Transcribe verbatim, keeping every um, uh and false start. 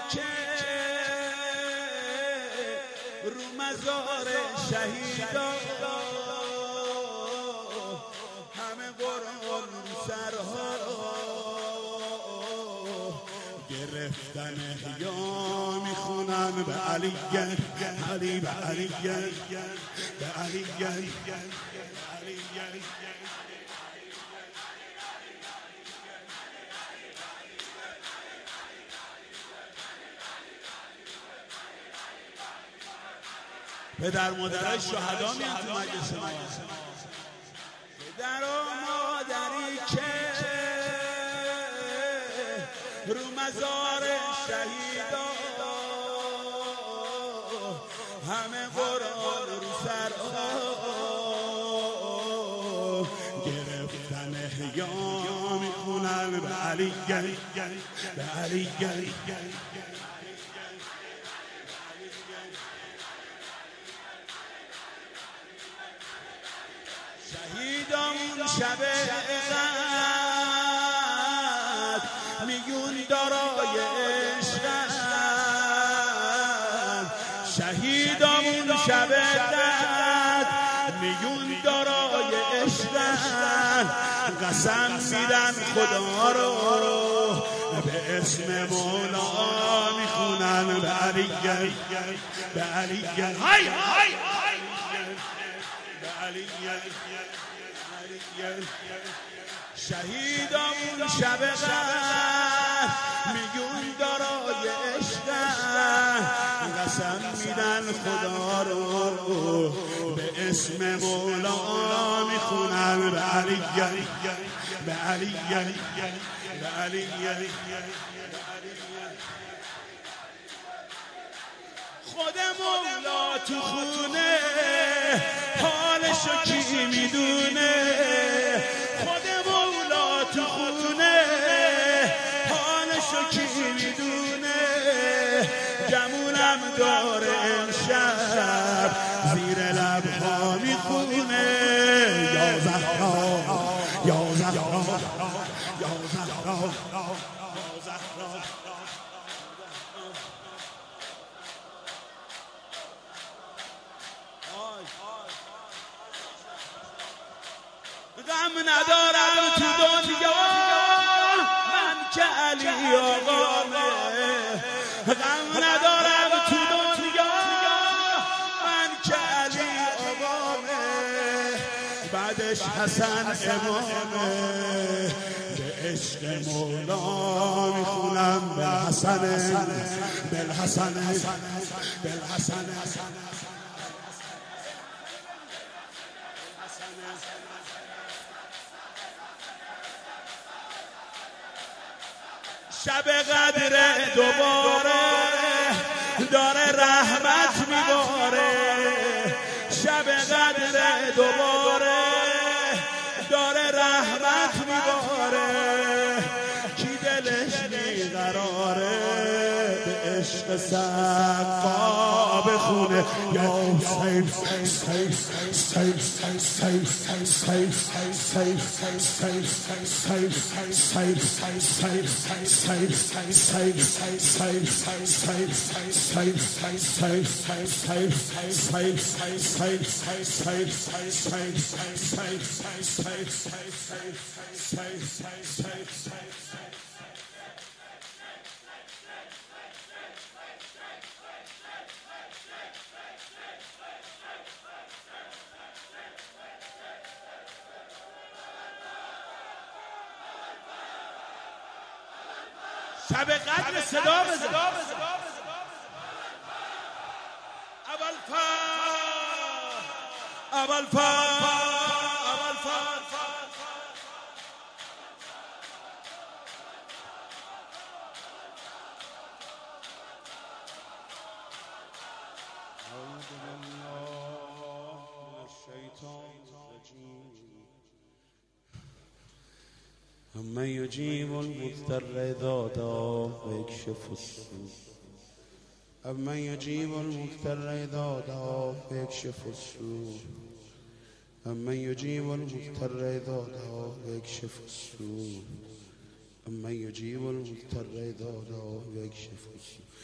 که رو مزار شهیدا همه قرآن سرها گرفتن احیا میخونن به علی علی به علی به علی پدر مادرای شهدا میان تو مجلس ما. پدر و مادری که رو مزار شهیدا همه قرآن رو سرها گرفتن احیا میخونن به علی به علی شهیدامون شب غد میگون دارای عشقن شهیدامون شب غد میگون دارای عشقن قسم میدن خدا رو به اسم مولا میخونن به علی به علی های های شهیدامون شب غد میگون دارای عشقن قسم میدن خدا رو به اسم مولا میخونن به علی به علی به علی خود مولا تو خونه حالشو کی میدونه خود مولا تو خونه حالشو کی میدونه گمونم داره امشب زیر لبها میخونه یا زهرا یا زهرا یا زهرا یا زهرا غم ندارم تو دنیا من که علی آقامه غم ندارم تو دنیا من که علی آقامه بعدش حسن امامه به عشق مولا میخونم بالحسن بالحسن بالحسن شب قدر دوباره داره رحمت میباره شب قدر دوباره داره رحمت میباره کی دلش بیقراره به عشق سقا بخونه یا حسین سیف سیف سیف سیف سیف شب قدر صدا بزن اول فا اول فا اول فا اعوذ بالله من الشیطان الرجیم أمن يجيب المضطر إذا دعاه ويكشف السوء أمن يجيب المضطر إذا دعاه ويكشف السوء أمن يجيب المضطر إذا دعاه ويكشف السوء أمن يجيب المضطر إذا دعاه ويكشف السوء